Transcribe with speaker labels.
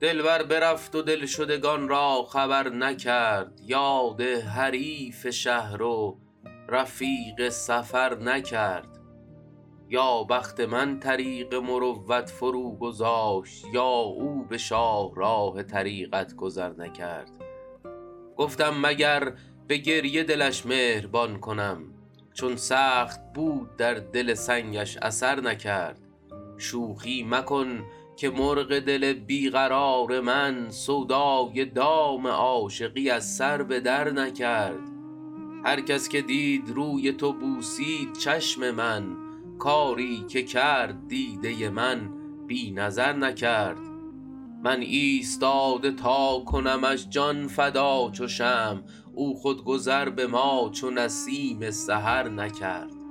Speaker 1: دلبر برفت و دلشدگان را خبر نکرد. یاد حریف شهر و رفیق سفر نکرد. یا بخت من طریق مروت فرو گذاشت، یا او به شاهراه طریقت گذر نکرد. گفتم مگر به گریه دلش مهربان کنم، چون سخت بود در دل سنگش اثر نکرد. شوخی مکن که مرغ دل بیقرار من، سودای دام عاشقی از سر به در نکرد. هر کس که دید روی تو بوسید چشم من، کاری که کرد دیده من بی نظر نکرد. من ایستاده تا کنمش جان فدا چو شمع، او خود گذر به ما چو نسیم سحر نکرد.